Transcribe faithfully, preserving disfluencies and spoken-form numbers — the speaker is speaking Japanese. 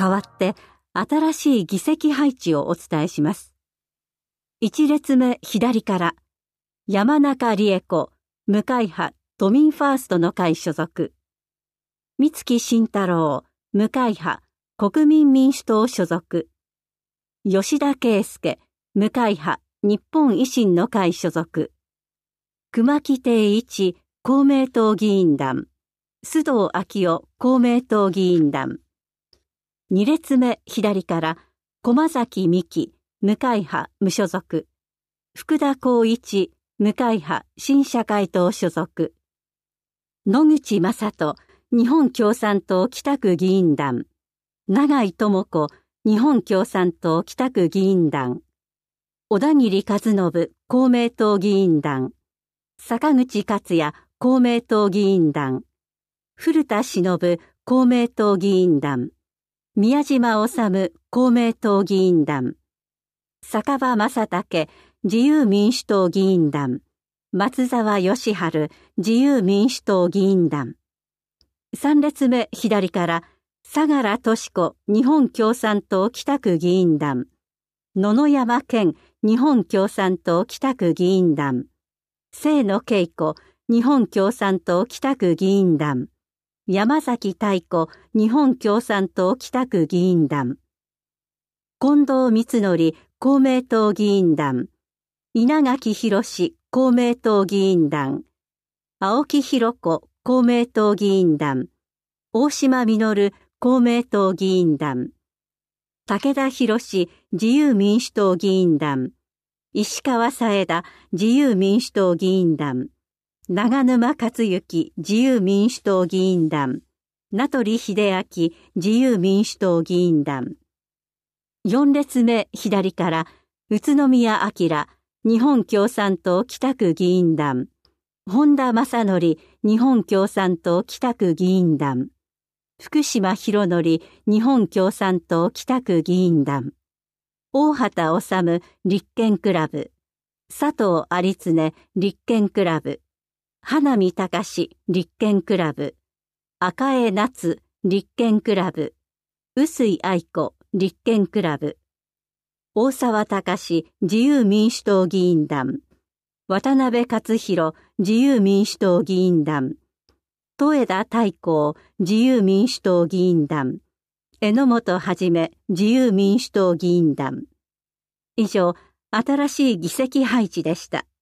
代わって新しい議席配置をお伝えします。一列目左から山中理恵子、無会派都民ファーストの会所属。三月慎太郎、無会派国民民主党所属。吉田圭介、無会派日本維新の会所属。熊木定一、公明党議員団。須藤昭夫、公明党議員団。二列目左から駒崎美希、無会派無所属。福田光一、無会派新社会党所属。野口正人、日本共産党北区議員団。永井智子、日本共産党北区議員団。小田切和信、公明党議員団。坂口克也、公明党議員団。古田忍、公明党議員団。宮島治、公明党議員団。坂場正武、自由民主党議員団。松沢義治、自由民主党議員団。三列目左から相良敏子、日本共産党北区議員団。野々山健、日本共産党北区議員団。清野恵子、日本共産党北区議員団。山崎太子、日本共産党北区議員団。近藤光則、公明党議員団。稲垣博、公明党議員団。青木弘子、公明党議員団。大島実、公明党議員団。武田博、自由民主党議員団。石川佐枝、自由民主党議員団。長沼克行、自由民主党議員団。名取秀明、自由民主党議員団。四列目左から宇都宮明、日本共産党北区議員団。本田正則、日本共産党北区議員団。福島博則、日本共産党北区議員団。大畑治、立憲クラブ。佐藤有常、立憲クラブ。花見隆、立憲クラブ。赤江夏、立憲クラブ。臼井愛子、立憲クラブ。大沢隆、自由民主党議員団。渡辺克弘、自由民主党議員団。戸枝太閤、自由民主党議員団。榎本一、自由民主党議員団。以上、新しい議席配置でした。